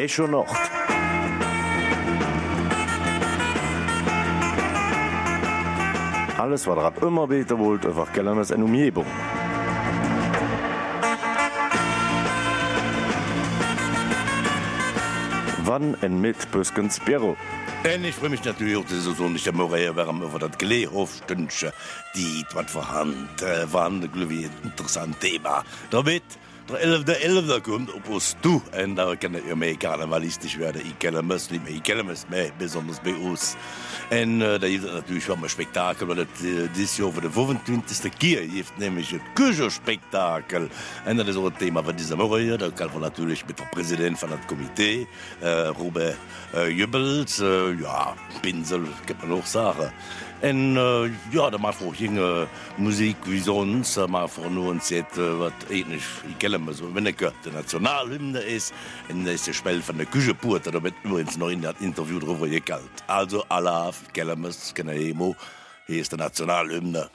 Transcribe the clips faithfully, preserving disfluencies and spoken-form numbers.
Echo Nacht. Alles, was ihr immer beten wollt, einfach Kellermes in Umgebung. Wann en mit Püskens Büro? Und ich freue mich natürlich auch, dass es so nicht der Morell wäre, über das Gelehrhofstünsche, die was vorhanden äh, waren, glaube ich, ein interessantes Thema. Damit der elfte elfte kommt, ob es du, und da kann ich mehr karnevalistisch werden, ich kenne es nicht mehr, ich kenne es mehr, besonders bei uns. Und äh, da gibt es natürlich schon ein Spektakel, weil das äh, dieses Jahr für den fünfundzwanzigsten Kier gibt, nämlich ein Küchenspektakel. Und das ist auch ein Thema von dieser Woche. Da kann man natürlich mit dem Präsidenten von dem Komitee, äh, Robert äh, Jübbels, äh, ja, Pinsel, kann man auch sagen. Und äh, ja, da macht auch junge Musik wie sonst, da macht auch nur uns jetzt, äh, was ähnlich, ich kenne mal so, wenn der Nationalhymne ist, und das ist der Spell von der Küchenpurte, da wird übrigens noch in das Interview drüber gekalt. Also, Allah, Kellemes, Kenemo, hier ist der Nationalhymne.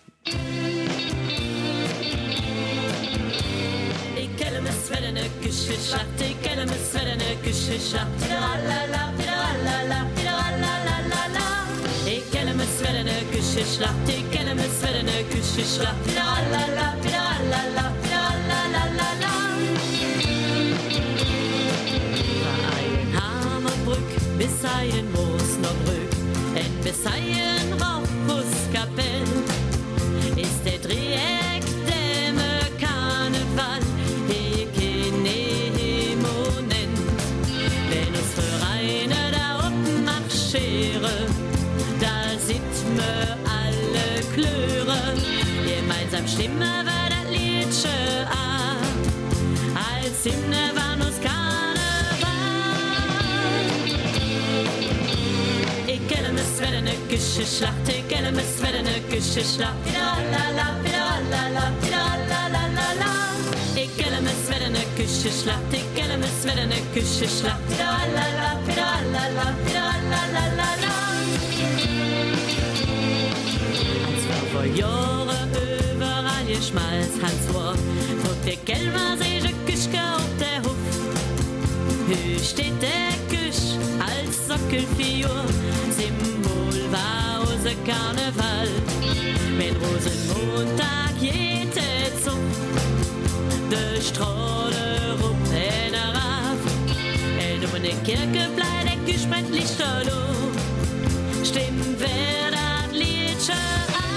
Ich kenne mich, wenn eine Küche schlacht, ich kenne mich, wenn eine Küche schlacht, lalala, lalala, lalala. Ich kenne mich, wenn eine Küche schlacht, ich kenne mich, wenn eine Küche schlacht, lalala, lalala, lalala. Von Hammerbrück bis ein Moosnerbrück, und bis ein Rauchbuskapell ist der Dreieck Dämme Karneval, hier keine Monen. Wenn uns Vereine da oben marschieren, da sieht me alle Klöre, gemeinsam stimmen wir das Liedchen an, als Hymne war uns Karneval. Ich kenne mich, wenn eine Küche schlacht, ich kenne mich, wenn eine Küche schlacht, lalala, lalala, lalala. Ich kenne mich, wenn eine Küche schlacht, ich kenne mich, wenn eine Küche schlacht, lalala, lalala, lalala. Vor Jahren überall geschmalz Hans war, trug der Kelmer seine Küschke auf der Hof. Hier steht der Küsch als Sockelfigur, Symbol war unser Karneval. Wenn Rosenmontag jete Zug, de Strahle rum in der Raff, und um den Kirche bleibt der Küsch brennt Lichterloh, stimmt wer das Liedchen an.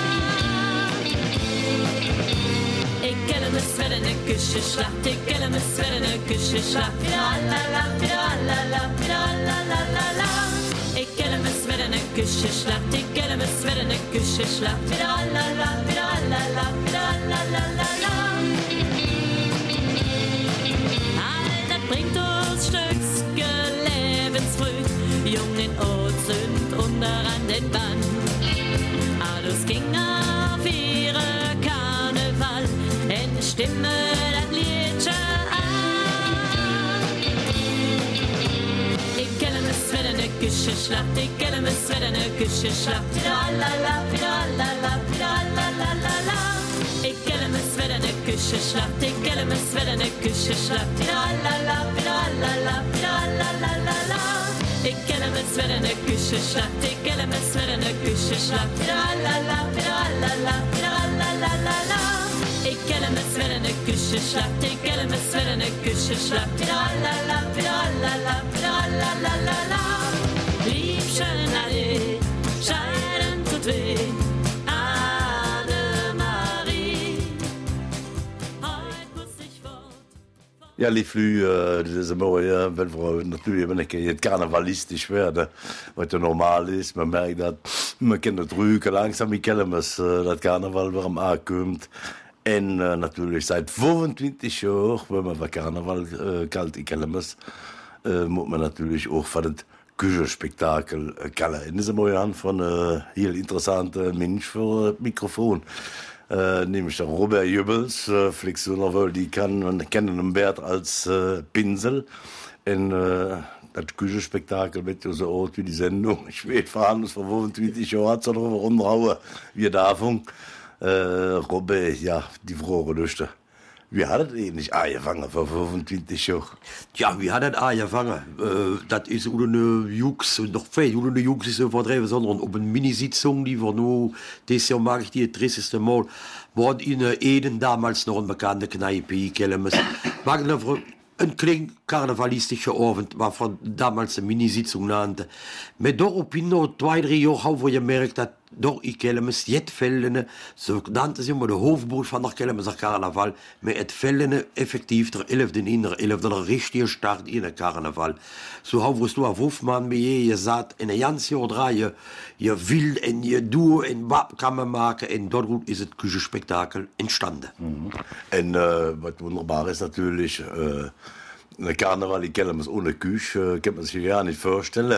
Ich kenne mich, wenn eine Küche schlacht, ich kenne mich, wenn eine Küche schlacht, lalala, lalala, lalala. Ich kenne mich, wenn eine Küche schlacht, ich kenne mich, wenn eine Küche schlacht, lalala, lalala, lalala. All das bringt uns Stückske lebensfrüh, Jungen und sind unter an den Bann. Alles ging auf ihre Karneval, und stimme das Liedchen an. Ich kenne mich, wenn eine Küche schlacht, ich kenne mich, wenn eine Küche schlacht, lalala, lalala, lalala. Ich kenne mich, wenn eine Küche schlacht, ich kenne mich, wenn eine Küche schlacht, lalala, lalala, lalala. Ich kenne mich, wenn eine Küche schlacht, ich kenne mich, wenn eine Küche schlacht, lalala, lalala, lalala. Ich kenne mich, wenn eine Küche schlacht, ich kenne mich, wenn eine Küche schlacht, lalala, lalala, lalala. Liebchen alle, scheiden tut weh, Annemarie, heut muss ich fort. Ja, die Flüge, das ist immer, ja, wenn wir natürlich, wenn ich jetzt karnevalistisch werde, was ja normal ist, man merkt, dass man kennt das Rücken, langsam, ich kenne das, das Karneval, warum ankommt. Und äh, natürlich seit fünfundzwanzig Jahren, wenn man bei Karneval äh, kalt, ich kenne das, äh, muss man natürlich auch von dem Küchenspektakel äh, kennen. Und das ist immer von einem äh, hier interessanten Mensch für das Mikrofon. Äh, nämlich der Robert Jübbels, äh, Flexioner, die kann, kennen den Bert als äh, Pinsel. Und äh, das Küchenspektakel wird ja so alt wie die Sendung. Ich weiß, fahren vor fünfundzwanzig Jahren hat es darüber rumhauen, wie davon. Äh, Robert, ja, die Frage löschte. Wie hat er nicht angefangen vor fünfundzwanzig Jahren? Ja, wie hat er angefangen? Äh, das ist ohne Jux, noch viel, ohne Jux ist so verdreht, sondern auf eine Minisitzung, die wir nur, das Jahr mag ich die dreißigste Mal, war in Eden damals noch eine bekannte Kneipe, ich kenne es. Ein klein karnevalistischer Abend, was wir damals eine Minisitzung nannten. Mit darauf in noch zwei, drei Jahre, wo ich gemerkt habe, doch, ich kenne es, jetzt fällen, so nannte sie immer der Hoofdboot von der Kelmeser Karneval, mit et fällen effektiv der elfte in der elfte der richtige Start in der Karneval. So haben wir es nur auf Hofmann, wie je sagt, in der ganzen Jahr drei, ihr will, en ihr du, en was kann man machen, en dort ist das Küchenspektakel entstanden. Mhm. Und äh, was wunderbar ist natürlich, äh, eine Karneval, ich kenne es ohne Küche, äh, kann man sich ja nicht vorstellen.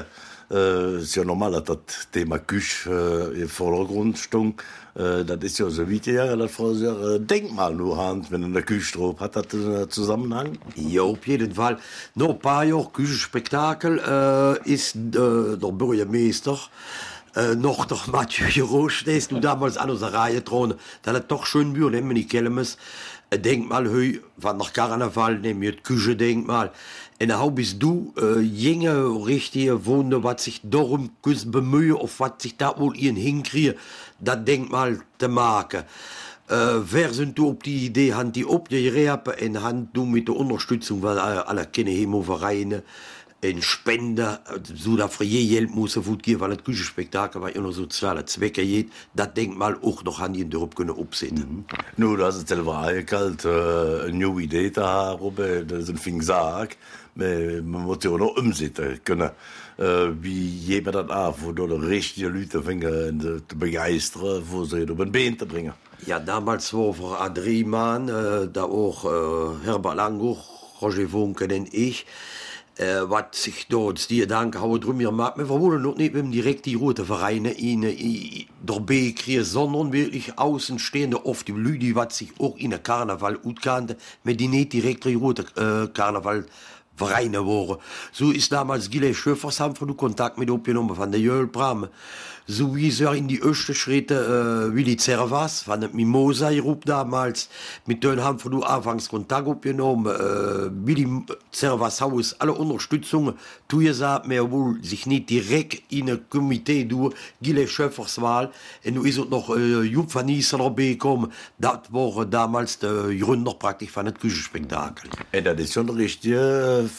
Es ist ja normal, dass das Thema Küche äh, im Vordergrund steht. Äh, das ist ja so weit her, dass Frau äh, Denkmal nur hat, wenn eine Küche drauf hat. Hat das einen Zusammenhang? Ja, auf jeden Fall. Noch ein paar Jahre Küchenspektakel äh, ist äh, der Bürgermeister. Äh, noch der Mathieu Giroux, der ist damals an unserer Reihe dran. Das hat doch schön Mühe, wenn man nicht kennen ein Denkmal heu, van der Karneval, neem je het Küche-Denkmal. En dan bist du, äh, jenge, richtige Wunder, was sich darum bemühen, auf was sich da wohl ihren hinkriegen, das Denkmal zu machen. Äh, wer sind du auf die Idee, haben die abgereapt und haben du mit der Unterstützung von aller Kinderhemovereine in Spender, so da für je Geld muss er gut geben, weil das Küchenspektakel, weil immer soziale Zwecke geht, das Denkmal auch noch an die darauf können absetzen. Mhm. Nur, das ist selber eingekalt, äh, eine neue Idee da haben, das ist ein Fingsag, man muss ja auch noch umsetzen können. Äh, wie jemand das ab, wo du die richtigen Leute fingen zu begeistern, wo sie auf den Bein zu bringen. Ja, damals war für Adrie Mann, äh, da auch äh, Herbert Languch, Roger Wunken und ich, Äh, was sich dort die Gedanken haben drum gemacht. Wir wollen noch nicht mit direkt die roten Vereine in, in der B kriegen, sondern wirklich außenstehende, oft die Leute, die sich auch in der Karneval gut kannten, mit die nicht direkt die roten äh, Karneval Vereine waren. So ist damals Gile Schöffers haben wir Kontakt mit aufgenommen von der Jöl Bram. So wie sie in die ersten Schritte äh, Willi Zervas von der Mimosa Group damals. Mit denen haben wir anfangs Kontakt aufgenommen. Äh, Willi Zervas Haus, alle Unterstützung. Tu ihr sagt mir wohl sich nicht direkt in ein Komitee durch Gile Schöffers Wahl. Und nu ist es noch äh, Jupp van Nieser dabei gekommen. Das war damals der Gründer praktisch von dem Küchenspektakel. Und das ist schon richtig äh,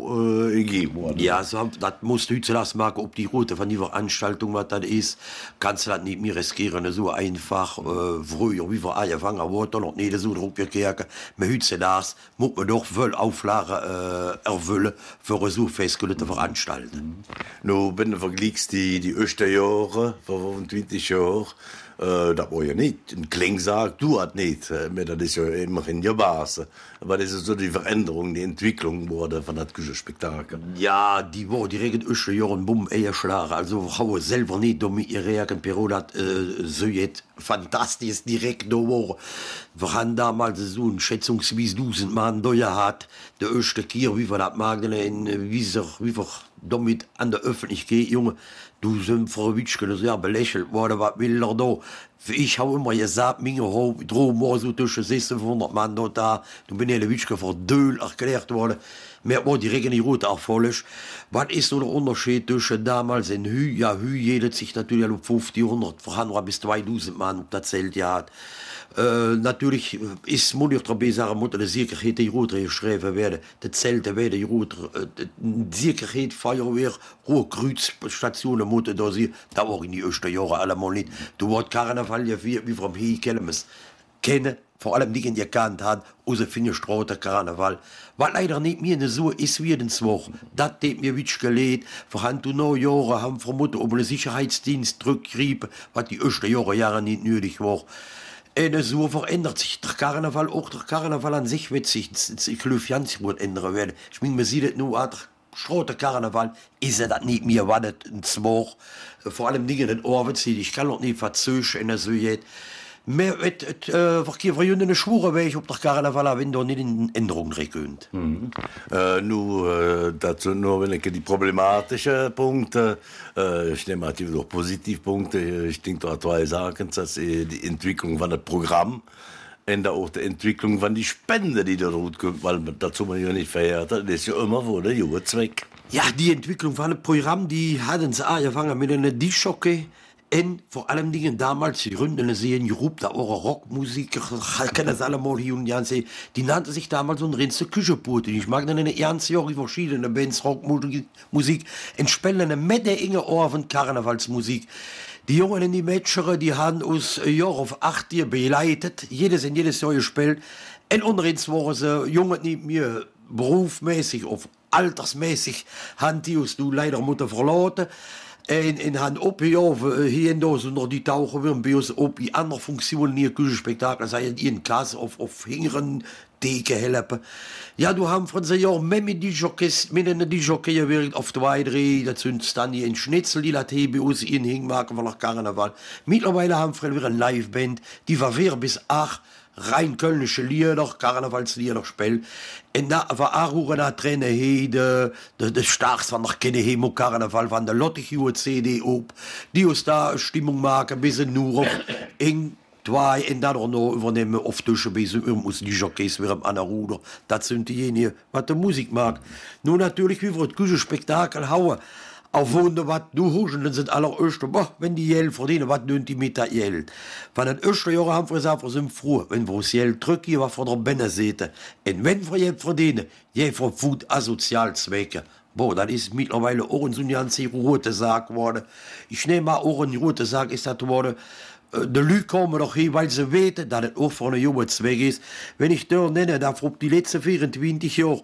V E G worden. Ja, so, das musst du heute lassen machen, ob die Route von der Veranstaltung, was das ist, kannst du das nicht mehr riskieren, so einfach, äh, früher, wie wir angefangen haben, wurde noch nicht so drauf gekehrt, aber heute das muss man doch voll Auflagen äh, erfüllen, für eine so festgelegte Veranstaltung. Nun, wenn du vergleichst die, die ersten Jahre, vor fünfundzwanzig Jahren, äh, das war ja nicht ein Klingsag, du hat nicht, äh, das ist ja immerhin die Basis. Aber das ist so die Veränderung, die Entwicklung wurde von das Küchenspektakel. Ja, die war direkt in ersten Jahren bumm eher schlagen. Also, wir haben selber nicht mit ihrer Periode hat, äh, so jetzt fantastisch direkt da war. Wir haben damals so ein schätzungsweise tausend Mann da gehabt. Der erste Kier, wie wir das machen, wie wir, wie wir damit an der Öffentlichkeit, Junge, du sind Frau Witschke sehr belächelt worden, was will er da? Ich habe immer gesagt, meine Drohung war so zwischen sechzehnhundert Mann da, du bin ja der Witschke für Döl erklärt worden. Mehr war die Regeln Route erfolgt. Was ist so der Unterschied zwischen damals und heute? Ja, heute jedet sich natürlich um fünfzig, hundert, vorhanden bis zweitausend Mann auf das Zelt ja. Äh, natürlich ist muss dabei sagen, muss die Sicherheit die Route geschrieben werden. Die Zelte werden die Route, die Sicherheit, Feuerwehr, Ruhrkreuzstationen muss da sein. Da war in die ersten Jahre allemal nicht. Du warst Karneval, wie, wie vom hier kennen kennen, vor allem die, die gekannt haben, aus der Finnerstraße Karneval. Was leider nicht mehr so ist wie den Woche. Das hat mir wirklich gelegt. Vorhanden du noch Jahre haben vermutet, ob ein Sicherheitsdienst zurückgriffen, was die ersten Jahre, Jahre nicht nötig war. Und so verändert sich der Karneval, auch der Karneval an sich wird sich, ich glaube, ganz gut ändern werden. Ich meine, man sieht es nur, der Straße Karneval ist das nicht mehr, was das war. Vor allem Dinge, den Arbeitszeit, ich kann auch nicht verzögern, so jetzt. Mehr wird es äh, verkehrt eine Schwure, weil ich auf der Karneval, wenn da nicht in Änderungen rein mhm. äh, Nur äh, dazu nur, wenn ich die problematischen Punkte, äh, ich nehme natürlich auch Positivpunkte, ich denke da zwei Sachen, dass äh, die Entwicklung von dem Programm in der auch der Entwicklung von die Spende, die da rot kommt, weil dazu man ja nicht verehrt hat, das ist ja immer wo der junge Zweck. Ja, die Entwicklung von einem Programm, die hatten sie angefangen mit einer Dischocke. Und vor allem Dingen damals, die Gründen sehen, die Rupp, da eure Rockmusik, ich kenne das alle mal hier und da, die nannte sich damals so ein Rinse Kücheputin. Ich mag dann in den ernsten Jahren verschiedene Bands, Rockmusik, entspellende Mette Inge Ohr von Karnevalsmusik. Die Jungen und die Mädchen, die haben uns Jahr auf acht Jahre beleidigt, jedes in jedes Jahr gespielt. Und unterrins waren sie, Jungen nicht mir berufsmäßig, auf altersmäßig, haben die uns du leider Mutter verloren. En, en han opgehoven hier en daar, zonder die tauchen weer bij ons op die andere functionen hier Küchenspektakel, sei in een kas of, of hingeren teken helpen. Ja, du haben von sich ja mehr mit die Jockeys, mit einer die Jockey gewirkt auf zwei, drei, da sind dann die in Schnitzel, die Latte bei uns in Hingmarken von nach Karneval. Mittlerweile haben wir wieder eine Liveband, die war wieder bis acht rein kölnische Lieder, Karnevalslieder spielen. En da war auch eine Träne he, de, de, de Stachs van der Kenne Hemo Karneval, van der Lottig C D op, die uns da Stimmung machen, bis nur auf eng, zwei, en da noch übernehmen, oft zwischen bis muss die Jockeys wieder am anderen Ruder. Das sind diejenigen, was die Musik mag. Nun natürlich, wie wir das Küchenspektakel hauen. Auf Wunder, was du huschen, dann sind alle Öster, boah, wenn die Geld verdienen, was nimmt die mit der Geld? Von den Österjahren haben wir gesagt, wir sind froh, wenn wir das Geld drücken, was wir da binnen sehen. Und wenn wir Geld verdienen, je von Food Asozialzwecke. Boah, das ist mittlerweile auch ein so ein ganz rote Sack geworden. Ich nehme mal auch ein rote Sack ist das geworden. De Leute kommen doch hier, weil sie weten, dass es auch von einem jungen Zweck ist. Wenn ich da nenne, dass auf die letzten vierundzwanzig Jahre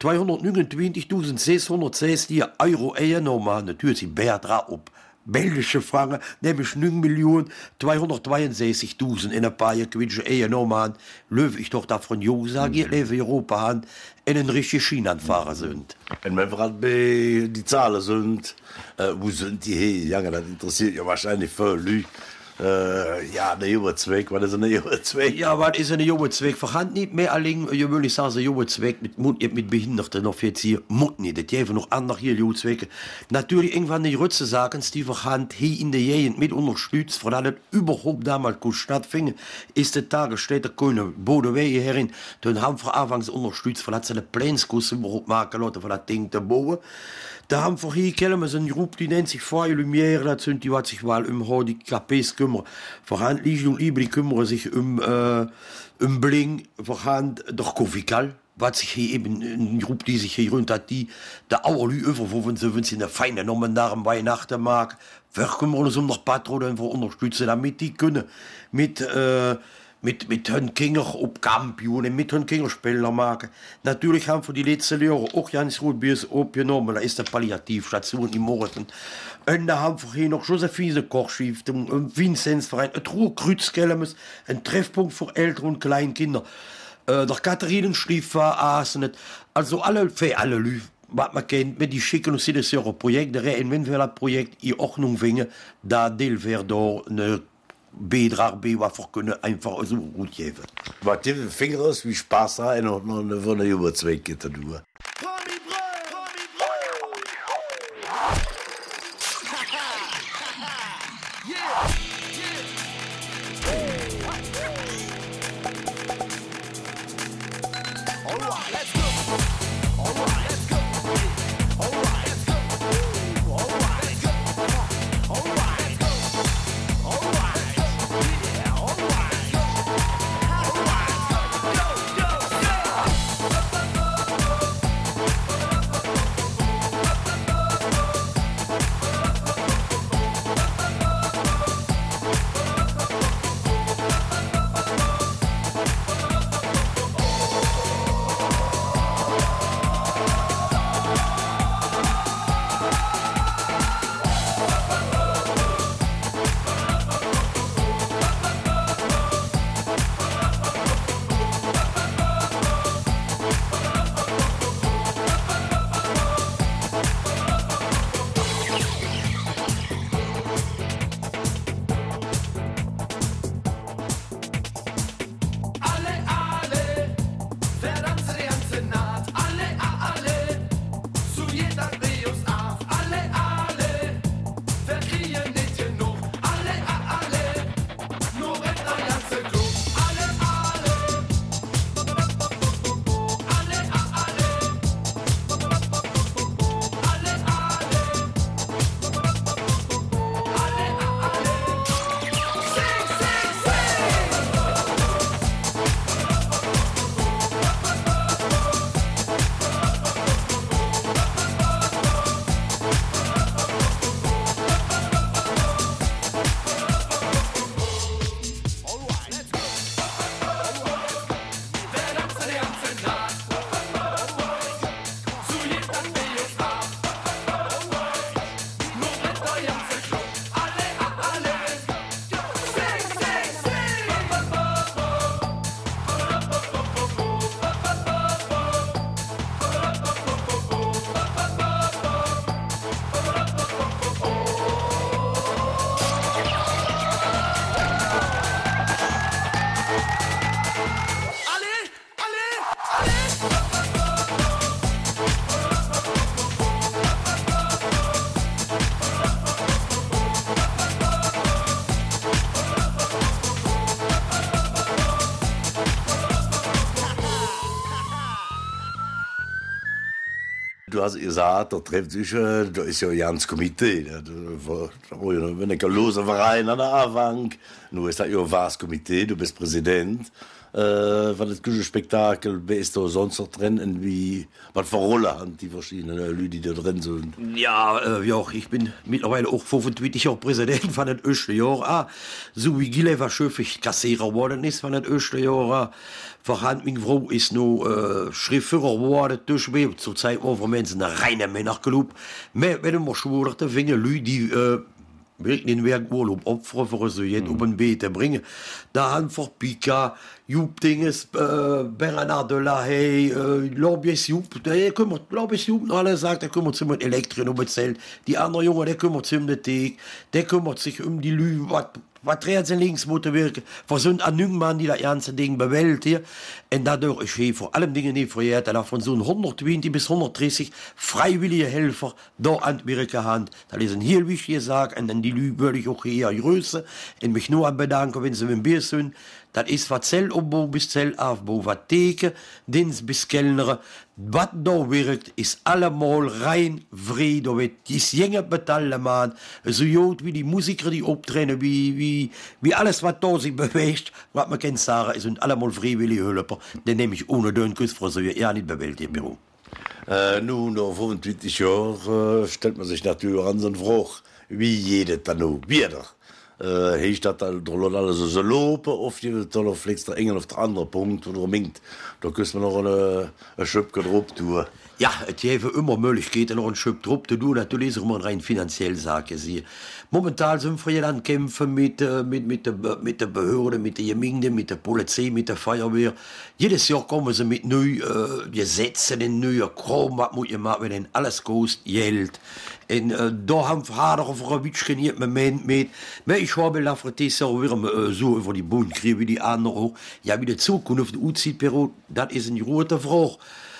zweihundertneunundzwanzigtausendsechshundertsechzig Euro eingenommen haben, natürlich sind Bertra auf belgische Franken, nämlich neun Millionen zweihundertzweiundsechzigtausend in ein paar Jahren Quitsche eingenommen haben, löwe ich doch davon jung sagen, ihr lebe Europa haben, in ein richtiges Schienenfahrer sind. Wenn wir gerade bei die Zahlen sind, äh, wo sind die hier? Ja, das interessiert ja wahrscheinlich viele Leute. Äh, ja, der junge Zweck, was ist ein junge Zweck? Ja, was ist ein junge Zweck? Verhand nicht mehr allein, ich will nicht sagen, ein junge Zweck mit Mund, mit Behinderten noch jetzt hier, Mund nicht, das gäbe noch andere hier junge Zwecke. Natürlich, irgendwann die Rütze sagen, die Verhand hier in der Gegend mit unterstützt, von das überhaupt damals gut stattfindet, ist der Tagesstätte keine Bodewege herin, dann haben wir anfangs unterstützt, von das eine Plänskuss überhaupt machen lassen, von das Ding zu bauen. Da haben wir hier kennen so eine Gruppe, die nennt sich Freie Lumière, das sind die, was sich mal um die K Ps kümmern. Vorhand Liege und Liebe, die kümmern sich um, äh, um Bling, vorhand doch Kofikal, was sich hier eben, eine Gruppe, die sich hier rund hat, die, der Auerlü überwufen, so wenn sie eine feine Nummer nach dem Weihnachten mag. Wir kümmern uns um noch Patronen, wir unterstützen, damit die können mit, äh, mit, mit Hönkinger auf Kampionen, mit Hönkinger Spieler machen. Natürlich haben wir die letzten Jahre auch ganz gut bis aufgenommen. Da ist eine Palliativstation im Morgen. Und da haben wir hier noch Josephine Kochstiftung, ein Vinzenzverein, ein Ruhrkreuzkelmes, ein Treffpunkt für Eltern und Kleinkinder. Äh, der Katharinenschliefer Asenet. Also alle, für alle Leute, was man kennt, mit die schicken uns jedes Jahr ein Projekt. Und wenn wir das Projekt in Ordnung bringen, da deel wir da eine Beitrag bei, was wir können einfach so gut geben. Was die Finger aus, wie Spaß rein und noch eine von der Überzweck geht da durch. du hast gesagt, da trifft sich, äh, da ist ja ein ganzes Komitee. Da, da, da, wenn ich ein loser Verein an der Anfang, nur ist das ja ein wahres Komitee, du bist Präsident. Äh, von das Küchenspektakel, wer ist da sonst noch drin? Und wie, was für Rolle haben die verschiedenen Leute, die da drin sind? Ja, äh, ja, ich bin mittlerweile auch fünfundzwanzig Jahre Präsident von den ersten Jahren. Ah, so wie Gile war Schöfig Kassierer geworden ist von den ersten Jahren. Vorhand, meine Frau ist noch äh, Schriftführer geworden. Zur Zeit waren wir Menschen eine reine Männerclub. Wir werden wir schwurig, da fingen Leute, die äh, wirklich den Werkurlaub opfern, für so jetzt auf den Bete bringen. Da haben wir Pika, Jupp Dinges, äh, Bernard de la Haye, äh, Lobbyes Jupp, der kümmert, Lobbyes Jupp, alle sagt, der kümmert sich um den Elektrik und um das Zelt. Die andere Junge, der kümmert sich um den Teg, der kümmert sich um die Lü, was, was dreht sich links, muss wirken. Wir sind an Mann, die das ganze Ding bewältigen. Und dadurch ist hier vor allem Dingen nicht verjährt, dass von so hundertzwanzig bis hundertdreißig freiwillige Helfer da an die Wirke haben. Das ist ein hier wichtige Sache. Und dann die Lü würde ich auch hier grüßen und mich nur an bedanken, wenn sie mit dem Bier sind. Das ist von Zellaufbau bis Zellaufbau, von Theke, Dienst bis Kellner. Was da wirkt, ist allemal rein frei. Da wird das Jenge betalt, man. So gut wie die Musiker, die auftreten, wie, wie, wie alles, was da sich bewegt, was man kann sagen, sind allemal freiwillige Helfer. Den nehme ich ohne den Kuss, Frau Söhe, ja nicht bewältigt, Büro. Äh, nun, nach fünfundzwanzig Jahren äh, stellt man sich natürlich an so eine Frage, wie jeder dann noch wieder. Äh, Hecht dat alles so lopen of je tolle fliks der engel of der andere Punkt oder minkt da kust man noch eine, eine Schöpke drauf tun. Ja, es gibt immer Möglichkeiten, noch einen Schöpf drauf zu tun. Natürlich ist immer rein finanziell, sage ich. Momentan sind wir an Kämpfen mit, mit, mit, der, mit der Behörde, mit der Gemeinde, mit der Polizei, mit der Feuerwehr. Jedes Jahr kommen sie mit neuen äh, Gesetzen, in neuen Kram, was muss ich machen, wenn alles kostet Geld. Und äh, da haben wir harder auf ein bisschen im Moment mit. Aber ich habe lafretes auch wieder äh, so über die Bund kriegen wie die anderen auch. Ja, wie die Zukunft, die U Z I-Periode, das ist eine rote Frage.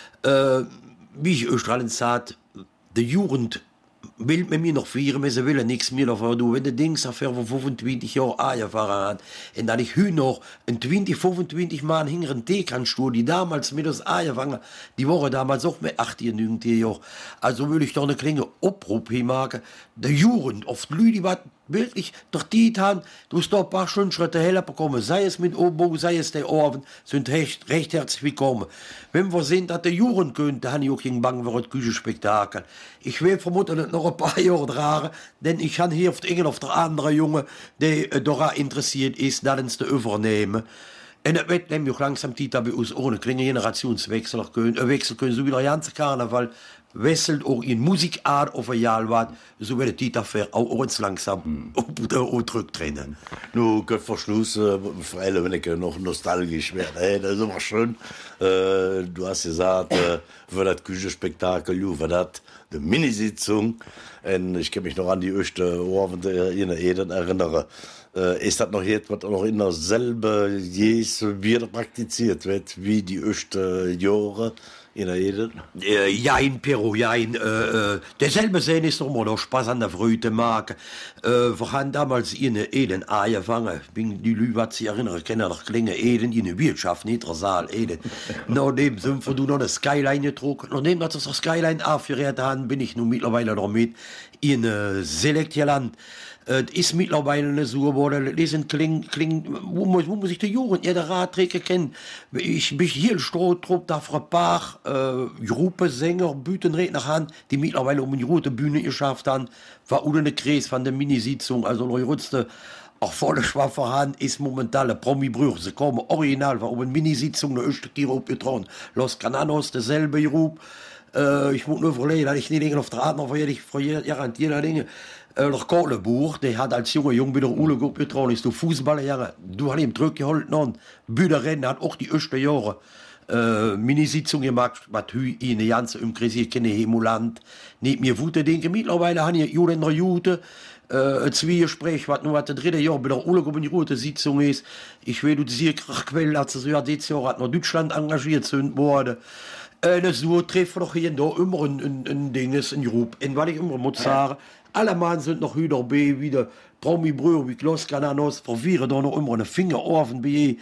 Äh, wie ich Österreich sagt, die Jugend will mit mir noch feiern, aber sie will nichts mehr davon tun. Wenn die Dings auf fünfundzwanzig Jahre angefahren hat, und dann ich heute noch ein zwanzig, fünfundzwanzig Mann hinter den Tee kann stehen, die damals mit uns angefangen, die waren damals auch mit achtzehn, neunzehn Jahren. Also will ich doch eine kleine Abruf hier machen. Die Jugend, oft Leute, die was wirklich durch die haben, du hast da ein paar schöne Schritte heller bekommen, sei es mit Obo, sei es der Orven, sind recht, recht herzlich willkommen. Wenn wir sehen, dass der Jugend könnte, dann habe ich auch gegen Bangen für das Küchenspektakel. Ich will vermutlich noch ein paar Jahre tragen, denn ich habe hier auf der einen auf der anderen Junge, der äh, daran interessiert ist, das zu übernehmen. Und es wird nämlich auch langsam Zeit, dass wir uns ohne kleinen Generationswechsel können, äh, wechseln können, so wie der ganze Karneval wechselt auch in Musikart auf ein Jahr was, so wird die dafür auch uns langsam zurücktreten. Nun, Gott vor Schluss, äh, vor allem, wenn ich noch nostalgisch werde, hey, das ist immer schön. Äh, du hast gesagt, äh, für das Küchenspektakel, für das die Minisitzung, und ich kann mich noch an die erste Abend in der Eden erinnern. Äh, ist das noch jetzt, was noch in derselben Jes wieder praktiziert wird, wie die ersten Jahre? In der Eden? Äh, ja, in Peru, ja, in, äh, derselbe Sinn ist doch immer noch Spaß an der Freude machen. Äh, wir haben damals in Eden angefangen. Wenn die Leute, was sich erinnern, kennen noch kleine Eden, in der Wirtschaft, nicht der Saal, Eden. Nachdem sind wir noch eine Skyline getrunken. Nachdem wir das Skyline aufgerät haben, bin ich nun mittlerweile noch mit in äh, Selektialand. Es äh, ist mittlerweile eine so geworden, das sind kling, kling, wo, muss, wo muss ich die Jugend, jeder Radträger kennen. Ich bin hier in Strohtrupp, da ein paar äh, Gruppe, Sänger, Bütenredner haben, die mittlerweile um die rote Bühne geschafft haben, war ohne eine Kreis von der Minisitzung, also noch rützte, auch volle Schwaffer Hand ist momentan ein Promi-Brüch. Sie kommen original, war um eine Minisitzung, eine östliche Gruppe getragen. Los Cananos, derselbe Gruppe. Äh, ich muss nur verlegen, dass ich nicht auf der Art noch vor jeder an jeder Dinge. Äh, der Kohlebuch, der hat als junger Junge wieder Ule gut betraut, ist du Fußballer, ja, du hast ihm Druck gehalten und Bühnerennen hat auch die ersten Jahre äh, Minisitzung gemacht, was heute in der ganzen Umkreis, ich kenne Hemuland, nicht mehr Wute denke, mittlerweile haben die Juden noch Juden, äh, ein Zwiegespräch, was nur das dritte Jahr bei der Ule gut in die rote Sitzung ist, ich will, du siehst, Quelle, hat so ja, dieses Jahr hat noch Deutschland engagiert sind worden. Äh, das so treffen doch hier da immer ein, ein, ein Ding, ein Grupp, und was ich immer muss sagen, alle Mann sind noch wieder bei, wieder Promi-Brüder wie Los Cananos, verwirren da noch immer eine Finger offen bei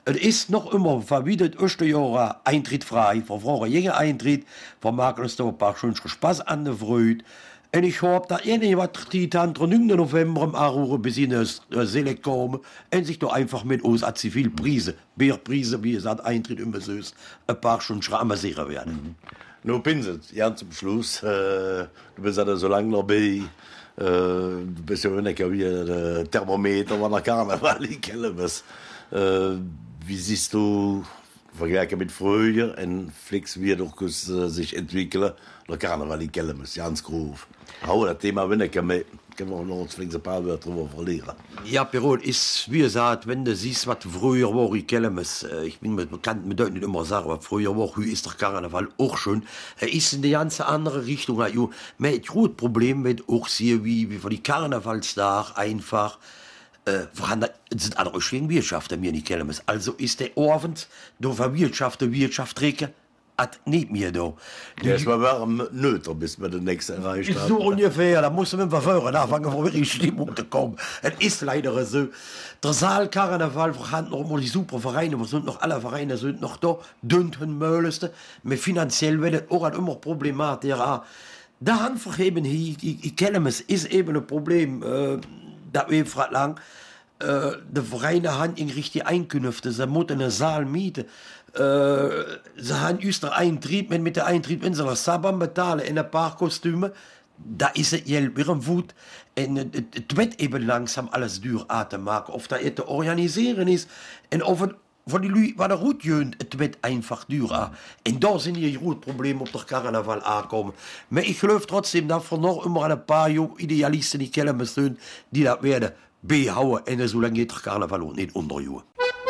Es ist noch immer verbietet, öchte Jahre Eintritt frei, für Frauen jeden Eintritt, für Maklers da ein paar schöne Spaß an der Freude. Und ich hoffe, dass ihr was die Tante November im Arure bis in das Select kommen und sich da einfach mit uns als Zivilprise, Bärprise, wie gesagt, Eintritt immer so ist, ein paar Stunden schrammer sicher werden. Mhm. No Pinsel, ja zum Schluss, äh, du bist ja so lange dabei, äh, du bist ja nicht wie der Thermometer, wenn der Karneval in Kelm ist. Äh, wie siehst du, vergleiche mit früher, und Flix wie doch äh, sich entwickeln, der Karneval in Kelm ist, ganz groß. Hau das Thema, wenn ich kann, können wir noch uns ein paar Wörter drüber verlieren. Ja, Pirol, ist, wie gesagt, wenn du siehst, was früher war, ich kenne es, ich bin mir bekannt, wir dürfen nicht immer sagen, was früher war, wie ist der Karneval auch schon, er ist in die ganze andere Richtung, ja, aber das Problem wird auch sehen, wie, wie für die Karnevalstag einfach, äh, vorhanden sind andere schwingen Wirtschaften, mir nicht kennen, also ist der Abend, da verwirtschaften Wirtschaft trägt, hat nicht mehr da. Ja, es war warm nöter, bis wir den nächsten erreicht haben. So ungefähr, da musst du mit dem Verfeuern anfangen, wo wirklich Stimmung zu kommen. Es ist leider so. Der Saal-Karneval vorhanden noch immer die super Vereine, wir sind noch alle Vereine sind noch da, dünten Möhleste, aber finanziell wird es auch immer problematisch. Ja, da einfach eben, ich, ich, ich kenne es, ist eben ein Problem, äh, da wir fragt lang, äh, die Vereine haben in richtige Einkünfte, sie müssen einen Saal mieten. Äh, sie haben öster Eintrieb, wenn mit der Eintrieb in seiner Sabban betalen, in ein paar Kostüme, da ist es Geld wie ein Wut. Und es wird eben langsam alles dür machen, ob da etwas organisieren ist, und ob von die Leute, was der gut jönt, es wird einfach dür. Und da sind die großen Probleme, ob der Karneval ankommen. Aber ich glaube trotzdem, dass wir noch immer ein paar Idealisten, die kennen müssen, die das werden behauen, und so lange geht der Karneval auch nicht unterjuhen.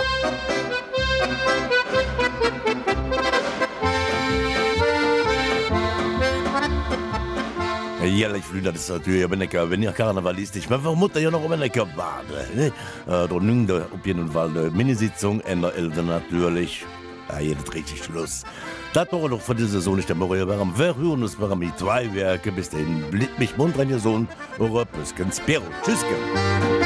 Jährlich früh, das ist natürlich, wenn ich, wenn ich karnevalistisch, man vermutet ja noch, wenn ich warte, ne? Da nun auf jeden Fall die Minisitzung, in der Elbe natürlich, ja, jetzt richtig Schluss. Das war doch für diese Saison nicht der Moria warm. Wir hören uns mit zwei Werke, bis dahin, blieb mich munter, ihr Sohn, eure Püskens Spero. Tschüss.